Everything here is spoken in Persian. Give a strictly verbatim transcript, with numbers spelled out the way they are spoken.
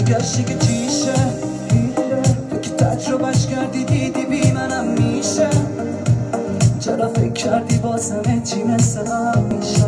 گشتی که چیشه تو که تجربهش کردی دیدی بی منم میشه چرا فکر کردی بازمه چی مثل قبل میشه